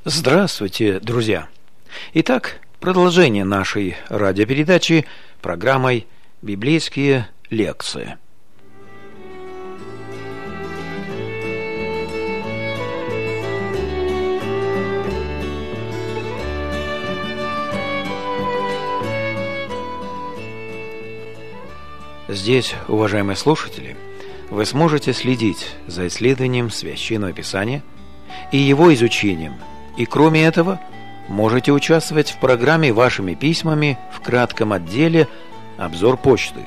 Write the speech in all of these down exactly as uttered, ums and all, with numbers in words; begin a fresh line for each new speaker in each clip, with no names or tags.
Здравствуйте, друзья! Итак, продолжение нашей радиопередачи программой «Библейские лекции». Здесь, уважаемые слушатели, вы сможете следить за исследованием Священного Писания и его изучением. И кроме этого, можете участвовать в программе вашими письмами в кратком отделе «Обзор почты».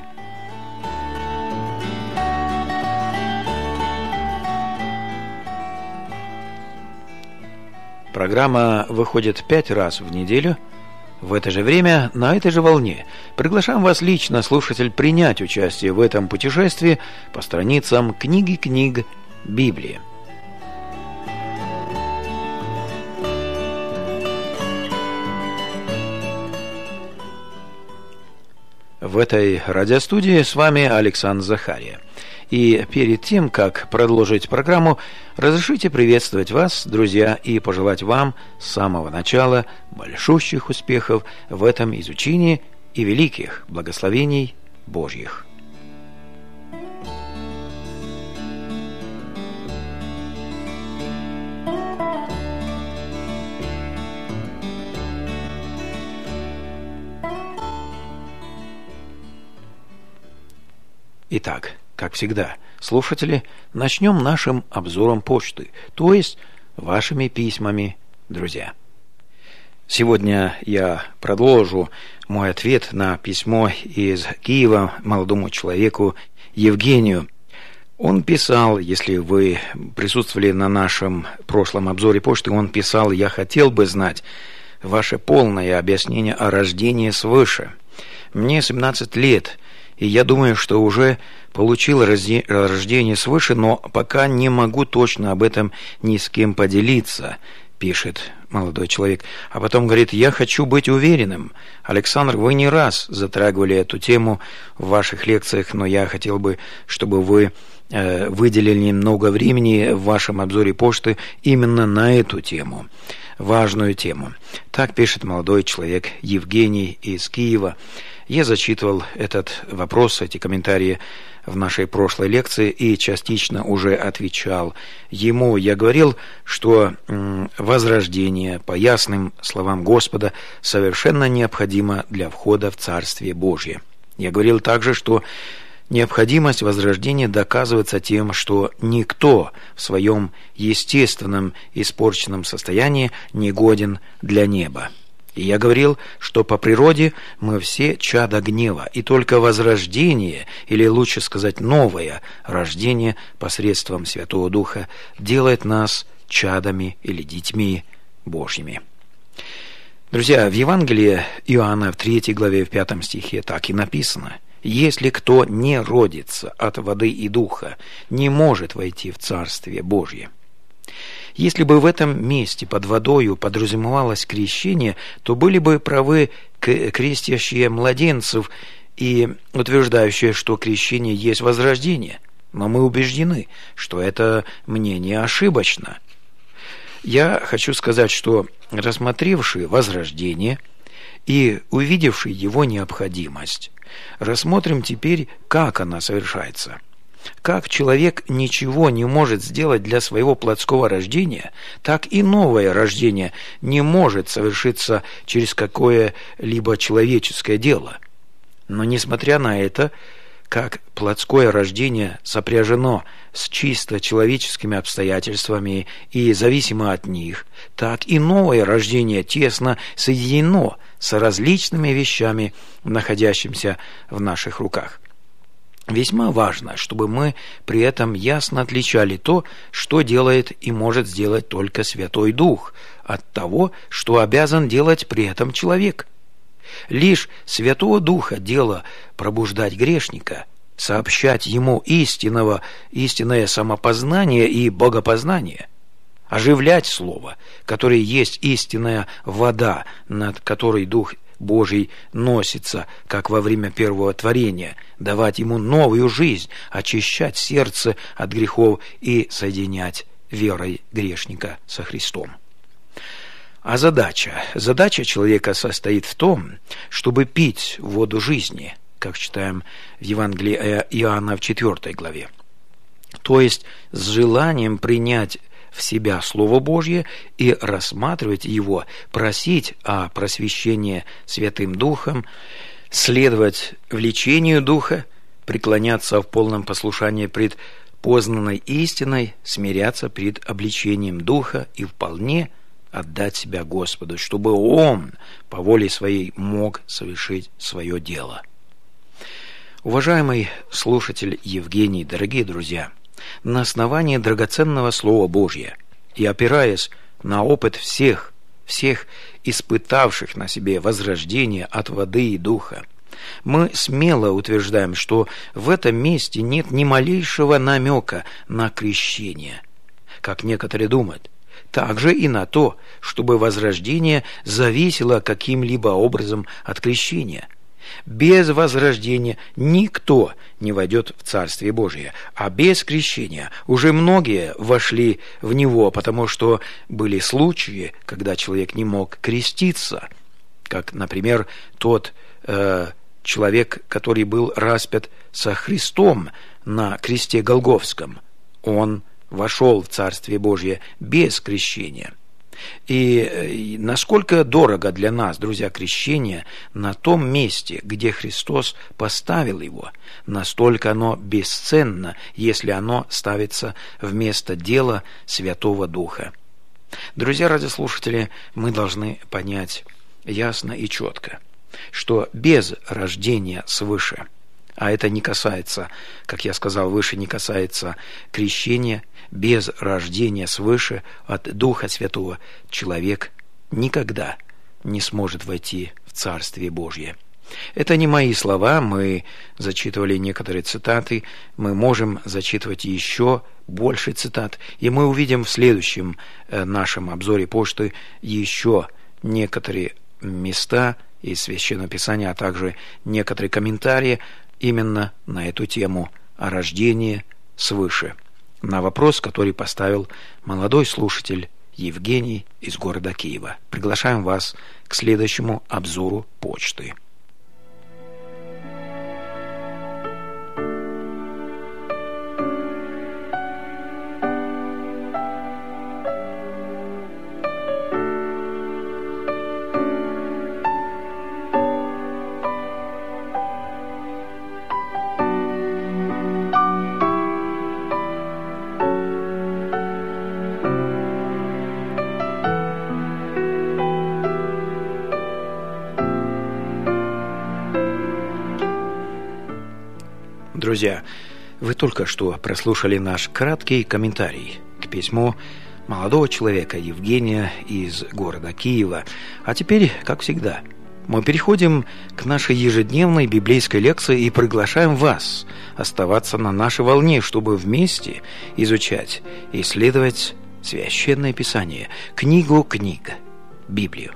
Программа выходит пять раз в неделю. В это же время, на этой же волне, приглашаем вас лично, слушатель, принять участие в этом путешествии по страницам книги книг Библии. В этой радиостудии с вами Александр Захария. И перед тем, как продолжить программу, разрешите приветствовать вас, друзья, и пожелать вам с самого начала большущих успехов в этом изучении и великих благословений Божьих. Итак, как всегда, слушатели, начнем нашим обзором почты, то есть вашими письмами, друзья. Сегодня я продолжу мой ответ на письмо из Киева молодому человеку Евгению. Он писал, если вы присутствовали на нашем прошлом обзоре почты, он писал: «Я хотел бы знать ваше полное объяснение о рождении свыше. Мне семнадцать лет, и я думаю, что уже получил рождение свыше, но пока не могу точно об этом ни с кем поделиться», пишет молодой человек. А потом говорит: «Я хочу быть уверенным. Александр, вы не раз затрагивали эту тему в ваших лекциях, но я хотел бы, чтобы вы э, выделили немного времени в вашем обзоре почты именно на эту тему, важную тему». Так пишет молодой человек Евгений из Киева. Я зачитывал этот вопрос, эти комментарии в нашей прошлой лекции и частично уже отвечал ему. Я говорил, что возрождение, по ясным словам Господа, совершенно необходимо для входа в Царствие Божье. Я говорил также, что необходимость возрождения доказывается тем, что никто в своем естественном испорченном состоянии не годен для неба. И я говорил, что по природе мы все чада гнева, и только возрождение, или лучше сказать новое рождение посредством Святого Духа, делает нас чадами или детьми Божьими. Друзья, в Евангелии Иоанна в третьей главе, в пятом стихе так и написано: «Если кто не родится от воды и духа, не может войти в Царствие Божье». Если бы в этом месте под водою подразумевалось крещение, то были бы правы крестящие младенцев и утверждающие, что крещение есть возрождение. Но мы убеждены, что это мнение ошибочно. Я хочу сказать, что рассмотревший возрождение и увидевший его необходимость, рассмотрим теперь, как она совершается. Как человек ничего не может сделать для своего плотского рождения, так и новое рождение не может совершиться через какое-либо человеческое дело. Но несмотря на это, как плотское рождение сопряжено с чисто человеческими обстоятельствами и зависимо от них, так и новое рождение тесно соединено с различными вещами, находящимися в наших руках. Весьма важно, чтобы мы при этом ясно отличали то, что делает и может сделать только Святой Дух, от того, что обязан делать при этом человек. Лишь Святого Духа дело пробуждать грешника, сообщать ему истинного, истинное самопознание и богопознание, оживлять Слово, которое есть истинная вода, над которой Дух Божий носится, как во время первого творения, давать ему новую жизнь, очищать сердце от грехов и соединять верой грешника со Христом. А задача? Задача человека состоит в том, чтобы пить воду жизни, как читаем в Евангелии Иоанна в четвёртой главе. То есть с желанием принять в себя Слово Божье и рассматривать его, просить о просвещении Святым Духом, следовать влечению Духа, преклоняться в полном послушании пред познанной истиной, смиряться пред обличением Духа и вполне отдать себя Господу, чтобы Он по воле Своей мог совершить свое дело. Уважаемый слушатель Евгений, дорогие друзья, на основании драгоценного Слова Божьего и опираясь на опыт всех, всех испытавших на себе возрождение от воды и духа, мы смело утверждаем, что в этом месте нет ни малейшего намека на крещение, как некоторые думают, также и на то, чтобы возрождение зависело каким-либо образом от крещения. Без возрождения никто не войдет в Царствие Божие, а без крещения уже многие вошли в него, потому что были случаи, когда человек не мог креститься, как, например, тот э, человек, который был распят со Христом на кресте Голгофском. Он вошел в Царствие Божие без крещения. И насколько дорого для нас, друзья, крещение на том месте, где Христос поставил его, настолько оно бесценно, если оно ставится вместо дела Святого Духа. Друзья радиослушатели, мы должны понять ясно и четко, что без рождения свыше, а это не касается, как я сказал выше, не касается крещения, без рождения свыше от Духа Святого человек никогда не сможет войти в Царствие Божье. Это не мои слова, мы зачитывали некоторые цитаты, мы можем зачитывать еще больше цитат, и мы увидим в следующем нашем обзоре почты еще некоторые места из Священного Писания, а также некоторые комментарии именно на эту тему о рождении свыше, на вопрос, который поставил молодой слушатель Евгений из города Киева. Приглашаем вас к следующему обзору почты. Друзья, вы только что прослушали наш краткий комментарий к письму молодого человека Евгения из города Киева. А теперь, как всегда, мы переходим к нашей ежедневной библейской лекции и приглашаем вас оставаться на нашей волне, чтобы вместе изучать и исследовать Священное Писание, книгу книг, Библию.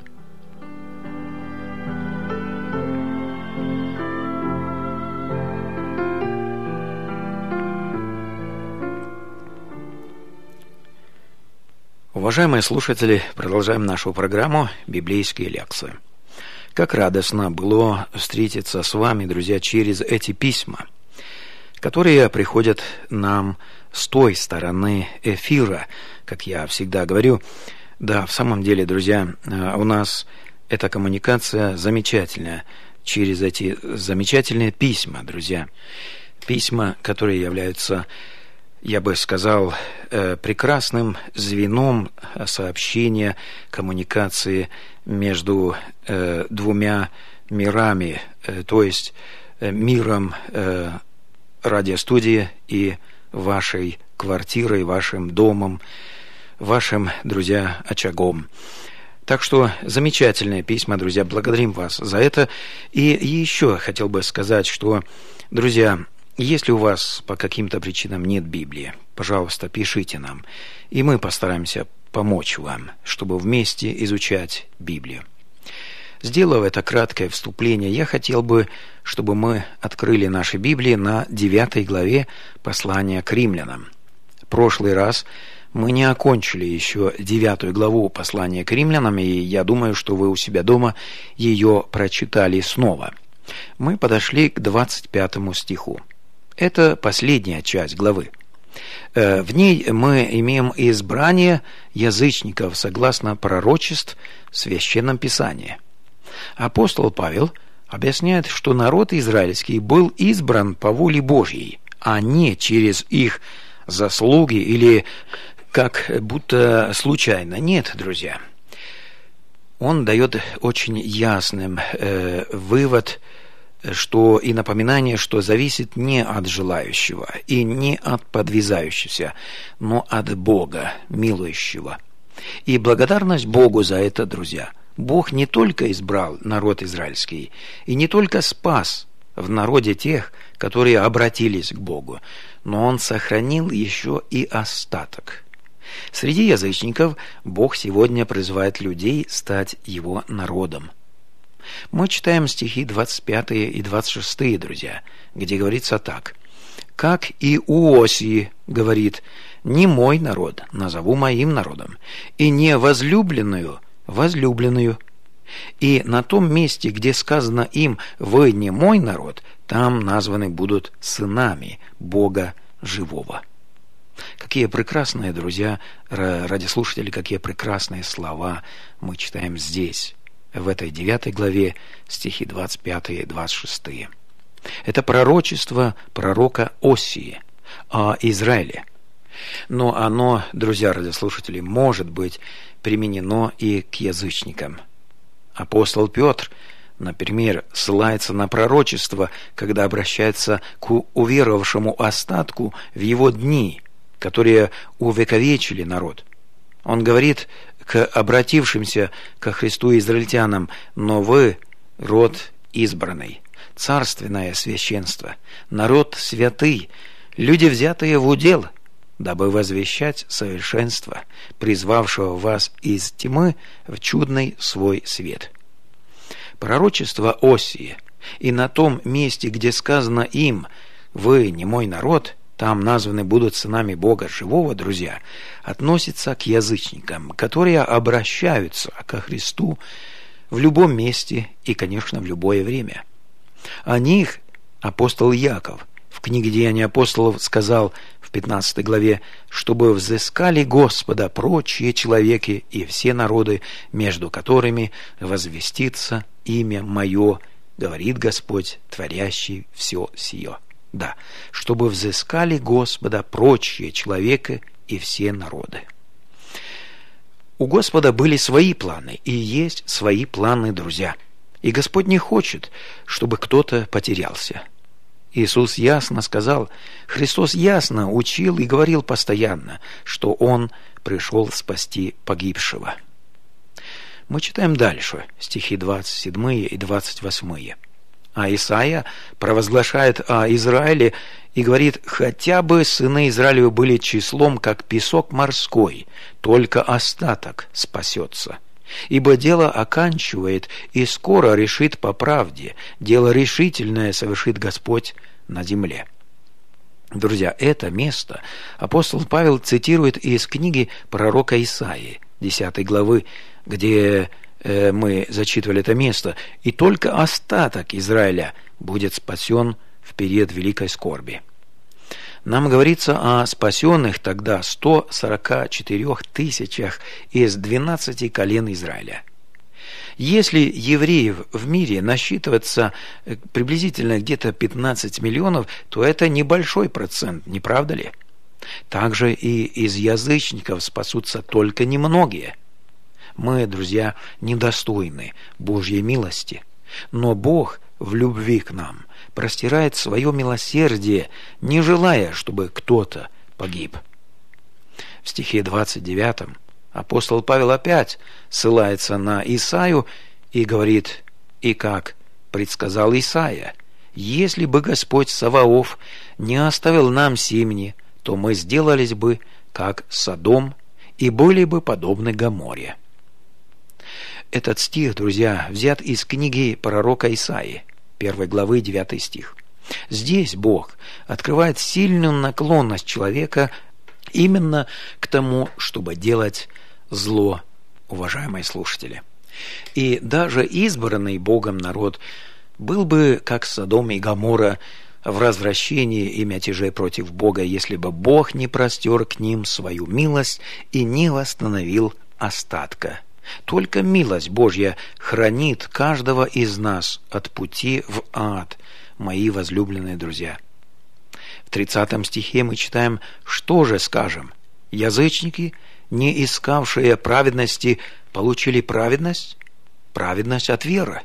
Уважаемые слушатели, продолжаем нашу программу «Библейские лекции». Как радостно было встретиться с вами, друзья, через эти письма, которые приходят нам с той стороны эфира, как я всегда говорю. Да, в самом деле, друзья, у нас эта коммуникация замечательная через эти замечательные письма, друзья. Письма, которые являются, я бы сказал, прекрасным звеном сообщения, коммуникации между двумя мирами, то есть миром радиостудии и вашей квартирой, вашим домом, вашим, друзья, очагом. Так что замечательные письма, друзья, благодарим вас за это. И еще хотел бы сказать, что, друзья, если у вас по каким-то причинам нет Библии, пожалуйста, пишите нам, и мы постараемся помочь вам, чтобы вместе изучать Библию. Сделав это краткое вступление, я хотел бы, чтобы мы открыли наши Библии на девятой главе послания к римлянам. В прошлый раз Мы не окончили еще девятую главу послания к римлянам, и я думаю, что вы у себя дома ее прочитали снова. Мы подошли к двадцать пятому стиху. Это последняя часть главы. В ней мы имеем избрание язычников согласно пророчеств в Священном Писании. Апостол Павел объясняет, что народ израильский был избран по воле Божьей, а не через их заслуги или как будто случайно. Нет, друзья. Он дает очень ясным э, вывод, что и напоминание, что зависит не от желающего и не от подвязающегося, но от Бога, милующего. И благодарность Богу за это, друзья. Бог не только избрал народ израильский и не только спас в народе тех, которые обратились к Богу, но Он сохранил еще и остаток. Среди язычников Бог сегодня призывает людей стать Его народом. Мы читаем стихи двадцать пятые и двадцать шестые, друзья, где говорится так. «Как и у Осии, говорит, не мой народ назову моим народом, и не возлюбленную возлюбленную. И на том месте, где сказано им, вы не мой народ, там названы будут сынами Бога живого». Какие прекрасные, друзья, радиослушатели, какие прекрасные слова мы читаем здесь, в этой девятой главе, стихи двадцать пятые и двадцать шестые. Это пророчество пророка Осии о Израиле. Но оно, друзья радиослушатели, может быть применено и к язычникам. Апостол Петр, например, ссылается на пророчество, когда обращается к уверовавшему остатку в его дни, которые увековечили народ. Он говорит к обратившимся ко Христу израильтянам: «Но вы – род избранный, царственное священство, народ святый, люди, взятые в удел, дабы возвещать совершенство, призвавшего вас из тьмы в чудный свой свет». Пророчество Осии, и на том месте, где сказано им «Вы не мой народ», там названы будут сынами Бога живого, друзья, относится к язычникам, которые обращаются ко Христу в любом месте и, конечно, в любое время. О них апостол Яков в книге «Деяния апостолов» сказал в пятнадцатой главе: «Чтобы взыскали Господа прочие человеки и все народы, между которыми возвестится имя Мое, говорит Господь, творящий все сие». Да, чтобы взыскали Господа прочие человека и все народы. У Господа были свои планы, и есть свои планы, друзья. И Господь не хочет, чтобы кто-то потерялся. Иисус ясно сказал, Христос ясно учил и говорил постоянно, что Он пришел спасти погибшего. Мы читаем дальше стихи двадцать седьмые и двадцать восьмые. А Исаия провозглашает о Израиле и говорит: «Хотя бы сыны Израилевы были числом, как песок морской, только остаток спасется. Ибо дело оканчивает и скоро решит по правде, дело решительное совершит Господь на земле». Друзья, это место апостол Павел цитирует из книги пророка Исаии, десятой главы, где мы зачитывали это место: «И только остаток Израиля будет спасен в период великой скорби». Нам говорится о спасенных тогда ста сорока четырёх тысячах из двенадцати колен Израиля. Если евреев в мире насчитывается приблизительно где-то пятнадцать миллионов, то это небольшой процент, не правда ли? Также и из язычников спасутся только немногие. Мы, друзья, недостойны Божьей милости, но Бог в любви к нам простирает свое милосердие, не желая, чтобы кто-то погиб. В стихе двадцать девятом апостол Павел опять ссылается на Исаию и говорит: «И как предсказал Исаия, если бы Господь Саваоф не оставил нам семени, то мы сделались бы, как Содом, и были бы подобны Гоморре». Этот стих, друзья, взят из книги пророка Исаии, первой главы, девятый стих. Здесь Бог открывает сильную наклонность человека Именно к тому, чтобы делать зло, уважаемые слушатели. И даже избранный Богом народ был бы, как Содом и Гоморра, в развращении и мятеже против Бога, если бы Бог не простер к ним свою милость и не восстановил остатка. Только милость Божья хранит каждого из нас от пути в ад, мои возлюбленные друзья. В тридцатом стихе мы читаем: «Что же скажем? Язычники, не искавшие праведности, получили праведность? Праведность от веры».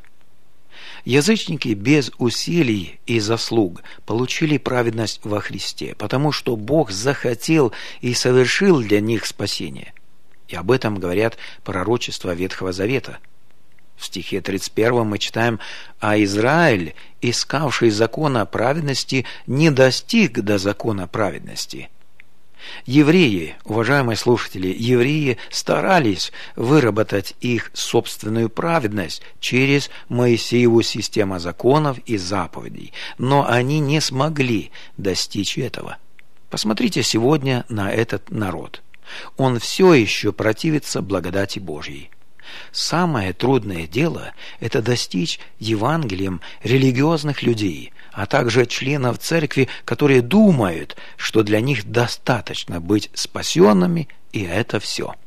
Язычники без усилий и заслуг получили праведность во Христе, потому что Бог захотел и совершил для них спасение. И об этом говорят пророчества Ветхого Завета. В стихе тридцать первом мы читаем: «А Израиль, искавший закона праведности, не достиг до закона праведности». Евреи, уважаемые слушатели, евреи старались выработать их собственную праведность через Моисееву систему законов и заповедей, но они не смогли достичь этого. Посмотрите сегодня на этот народ. Он все еще противится благодати Божьей. Самое трудное дело – это достичь Евангелием религиозных людей, а также членов церкви, которые думают, что для них достаточно быть спасенными, и это все.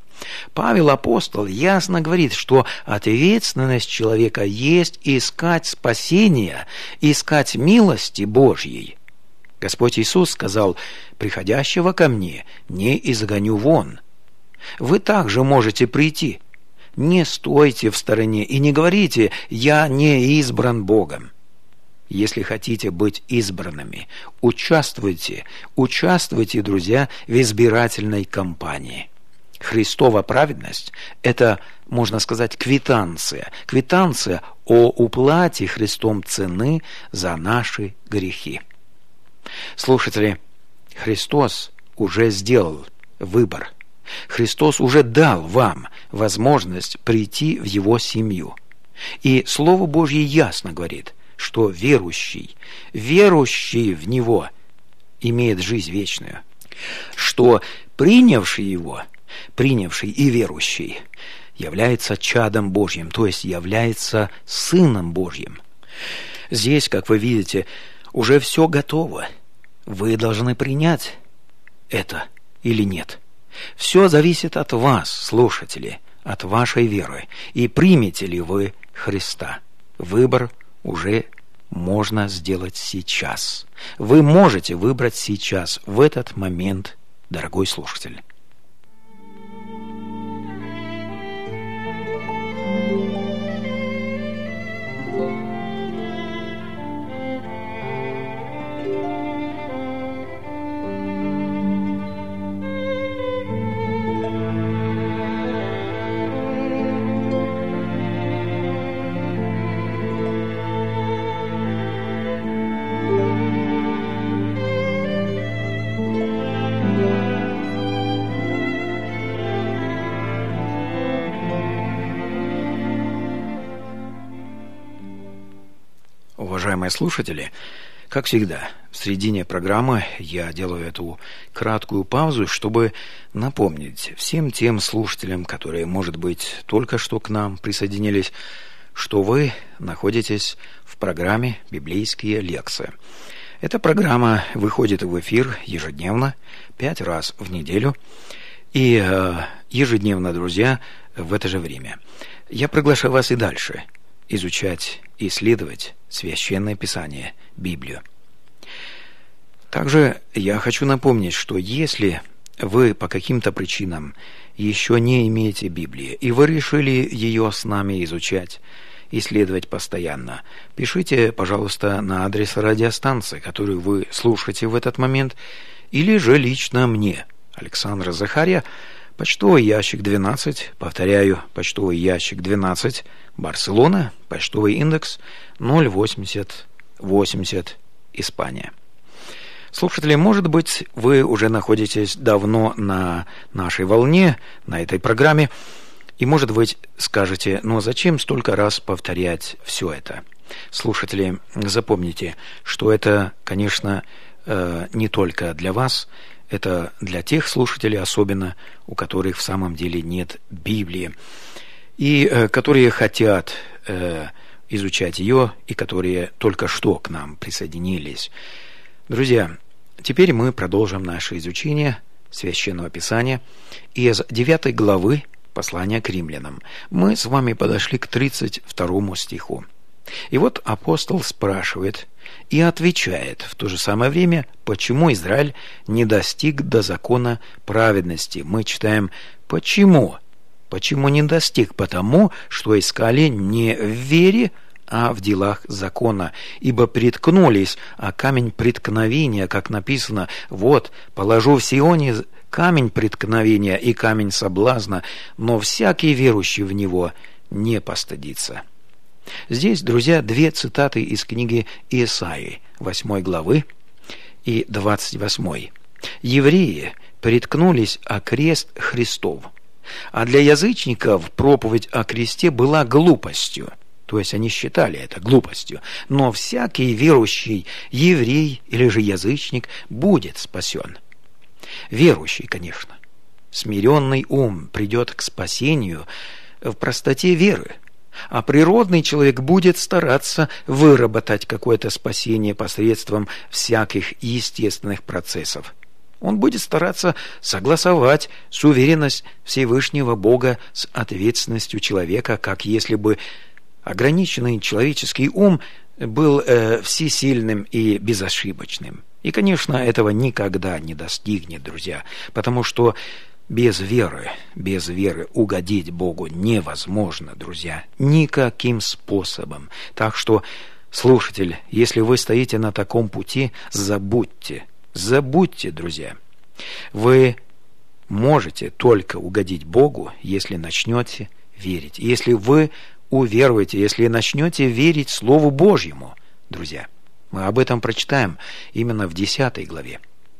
Павел апостол ясно говорит, что ответственность человека есть искать спасения, искать милости Божьей. Господь Иисус сказал: «Приходящего ко мне не изгоню вон». Вы также можете прийти. Не стойте в стороне и не говорите: «Я не избран Богом». Если хотите быть избранными, участвуйте, участвуйте, друзья, в избирательной кампании. Христова праведность – это, можно сказать, квитанция. Квитанция о уплате Христом цены за наши грехи. Слушатели, Христос уже сделал выбор. Христос уже дал вам возможность прийти в Его семью. И Слово Божье ясно говорит, что верующий, верующий в Него имеет жизнь вечную, что принявший Его, принявший и верующий является чадом Божьим, то есть является Сыном Божьим. Здесь, как вы видите, уже все готово. Вы должны принять это или нет. Все зависит от вас, слушатели, от вашей веры. И примете ли вы Христа? Выбор уже можно сделать сейчас. Вы можете выбрать сейчас, в этот момент, дорогой слушатель. Уважаемые слушатели, как всегда, в середине программы я делаю эту краткую паузу, чтобы напомнить всем тем слушателям, которые, может быть, только что к нам присоединились, что вы находитесь в программе «Библейские лекции». Эта программа выходит в эфир ежедневно, пять раз в неделю, и э, ежедневно, друзья, в это же время. Я приглашаю вас и дальше изучать, исследовать Священное Писание, Библию. Также я хочу напомнить, что если вы по каким-то причинам еще не имеете Библии, и вы решили ее с нами изучать, исследовать постоянно, пишите, пожалуйста, на адрес радиостанции, которую вы слушаете в этот момент, или же лично мне, Александр Захарья, почтовый ящик двенадцать, повторяю, почтовый ящик двенадцать, Барселона, почтовый индекс ноль восемьдесят восемьдесят, Испания. Слушатели, может быть, вы уже находитесь давно на нашей волне, на этой программе, и, может быть, скажете: ну зачем столько раз повторять все это? Слушатели, запомните, что это, конечно, не только для вас, Это для тех слушателей особенно, у которых в самом деле нет Библии, и э, которые хотят э, изучать ее, и которые только что к нам присоединились. Друзья, теперь мы продолжим наше изучение Священного Писания из девятой главы послания к римлянам. Мы с вами подошли к тридцать второму стиху. И вот апостол спрашивает и отвечает в то же самое время, почему Израиль не достиг до закона праведности. Мы читаем «почему?». Почему не достиг? Потому, что искали не в вере, а в делах закона, ибо приткнулись, а камень преткновения, как написано, вот, положу в Сионе камень преткновения и камень соблазна, но всякий верующий в него не постыдится. Здесь, друзья, две цитаты из книги Исаии, восьмой главы и двадцать восьмой. «Евреи приткнулись о крест Христов, а для язычников проповедь о кресте была глупостью». То есть они считали это глупостью. «Но всякий верующий еврей или же язычник будет спасен». Верующий, конечно. Смиренный ум придет к спасению в простоте веры. А природный человек будет стараться выработать какое-то спасение посредством всяких естественных процессов. Он будет стараться согласовать с уверенность Всевышнего Бога с ответственностью человека, как если бы ограниченный человеческий ум был э, всесильным и безошибочным. И, конечно, этого никогда не достигнет, друзья, потому что без веры, без веры угодить Богу невозможно, друзья, никаким способом. Так что, слушатель, если вы стоите на таком пути, забудьте, забудьте, друзья. Вы можете только угодить Богу, если начнете верить. Если вы уверуете, если начнете верить Слову Божьему, друзья. Мы об этом прочитаем именно в десятой главе.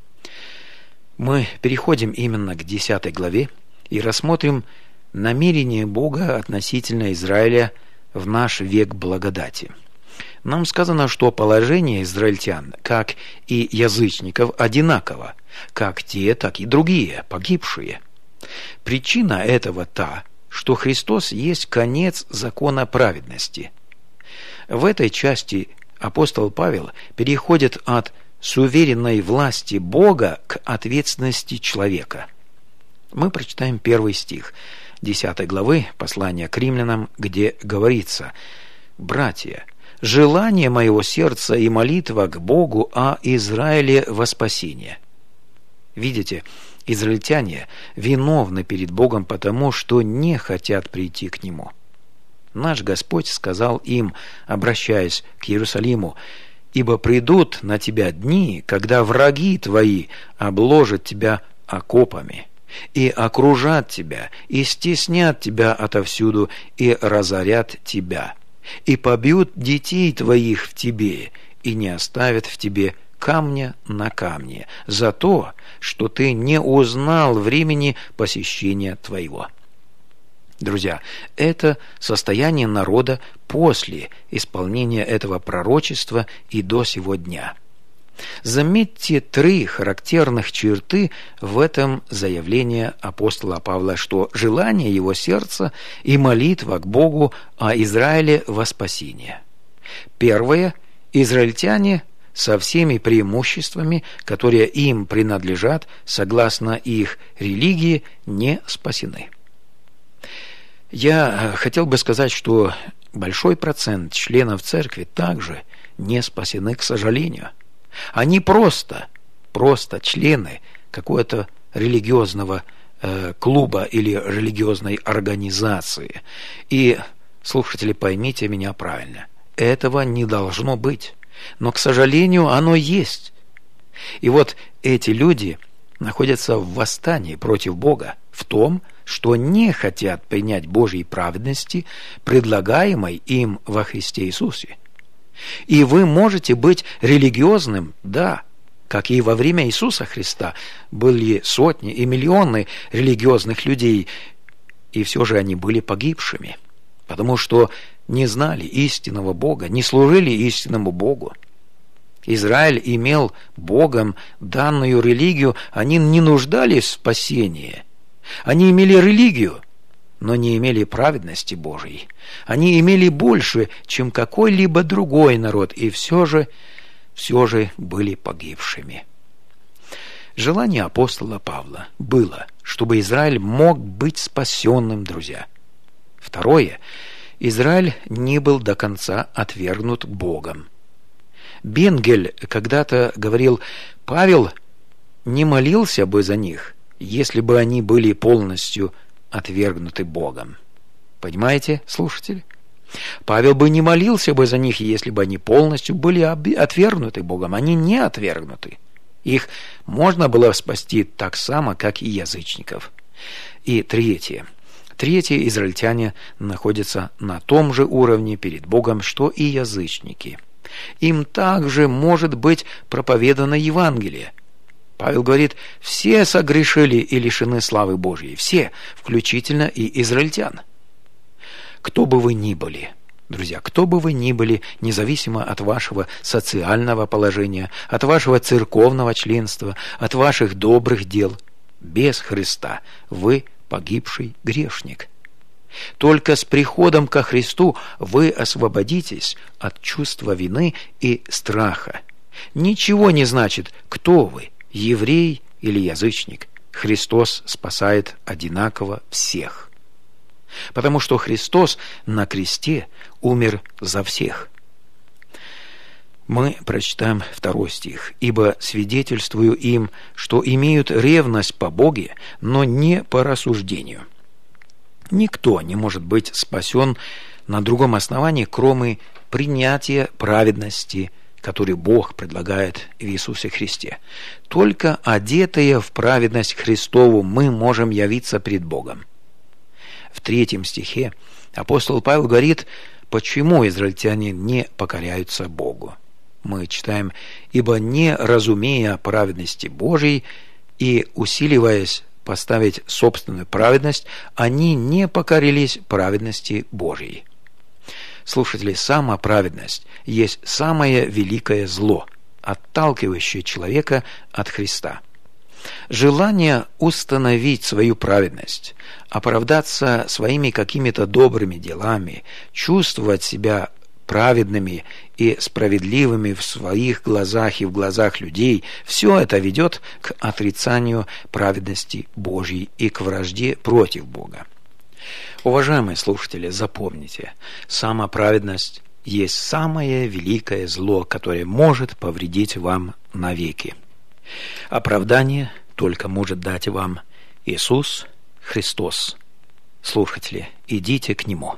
Мы переходим именно к десятой главе и рассмотрим намерение Бога относительно Израиля в наш век благодати. Нам сказано, что положение израильтян, как и язычников, одинаково, как те, так и другие, погибшие. Причина этого та, что Христос есть конец закона праведности. В этой части апостол Павел переходит от суверенной власти Бога к ответственности человека. Мы прочитаем первый стих десятой главы послания к римлянам, где говорится: «Братья, желание моего сердца и молитва к Богу о Израиле во спасение». Видите, израильтяне виновны перед Богом потому, что не хотят прийти к Нему. Наш Господь сказал им, обращаясь к Иерусалиму: «Ибо придут на тебя дни, когда враги твои обложат тебя окопами, и окружат тебя, и стеснят тебя отовсюду, и разорят тебя, и побьют детей твоих в тебе, и не оставят в тебе камня на камне, за то, что ты не узнал времени посещения твоего». Друзья, это состояние народа после исполнения этого пророчества и до сего дня. Заметьте три характерных черты в этом заявлении апостола Павла, что желание его сердца и молитва к Богу о Израиле во спасение. Первое. Израильтяне со всеми преимуществами, которые им принадлежат согласно их религии, не спасены. Я хотел бы сказать, что большой процент членов церкви также не спасены, к сожалению. Они просто, просто члены какого-то религиозного э, клуба или религиозной организации. И, слушатели, поймите меня правильно, этого не должно быть. Но, к сожалению, оно есть. И вот эти люди находятся в восстании против Бога в том, что не хотят принять Божьей праведности, предлагаемой им во Христе Иисусе. И вы можете быть религиозным, да, как и во время Иисуса Христа были сотни и миллионы религиозных людей, и все же они были погибшими, потому что не знали истинного Бога, не служили истинному Богу. Израиль имел Богом данную религию, они не нуждались в спасении. Они имели религию, но не имели праведности Божией. Они имели больше, чем какой-либо другой народ, и все же, все же были погибшими. Желание апостола Павла было, чтобы Израиль мог быть спасенным, друзья. Второе. Израиль не был до конца отвергнут Богом. Бенгель когда-то говорил: Павел не молился бы за них, если бы они были полностью отвергнуты Богом. Понимаете, слушатели? Павел бы не молился бы за них, если бы они полностью были отвергнуты Богом. Они не отвергнуты. Их можно было спасти так само, как и язычников. И третье. Третье, израильтяне находятся на том же уровне перед Богом, что и язычники. Им также может быть проповедано Евангелие. Павел говорит: все согрешили и лишены славы Божьей, все, включительно и израильтян. Кто бы вы ни были, друзья, кто бы вы ни были, независимо от вашего социального положения, от вашего церковного членства, от ваших добрых дел, без Христа вы погибший грешник. Только с приходом ко Христу вы освободитесь от чувства вины и страха. Ничего не значит, кто вы, еврей или язычник. Христос спасает одинаково всех. Потому что Христос на кресте умер за всех. Мы прочитаем второй стих. «Ибо свидетельствую им, что имеют ревность по Боге, но не по рассуждению». Никто не может быть спасен на другом основании, кроме принятия праведности, которую Бог предлагает в Иисусе Христе. Только одетые в праведность Христову мы можем явиться пред Богом. В третьем стихе апостол Павел говорит, почему израильтяне не покоряются Богу. Мы читаем: «Ибо не разумея праведности Божией и усиливаясь поставить собственную праведность, они не покорились праведности Божией». Слушатели, сама праведность есть самое великое зло, отталкивающее человека от Христа. Желание установить свою праведность, оправдаться своими какими-то добрыми делами, чувствовать себя праведными и справедливыми в своих глазах и в глазах людей, все это ведет к отрицанию праведности Божьей и к вражде против Бога. Уважаемые слушатели, запомните, самоправедность есть самое великое зло, которое может повредить вам навеки. Оправдание только может дать вам Иисус Христос. Слушатели, идите к Нему.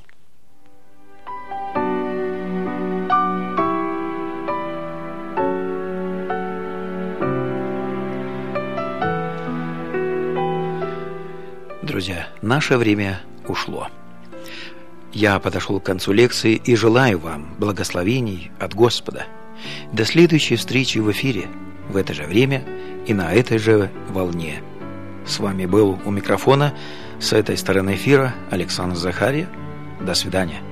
Друзья, наше время ушло. Я подошел к концу лекции и желаю вам благословений от Господа. До следующей встречи в эфире в это же время и на этой же волне. С вами был у микрофона с этой стороны эфира Александр Захария. До свидания.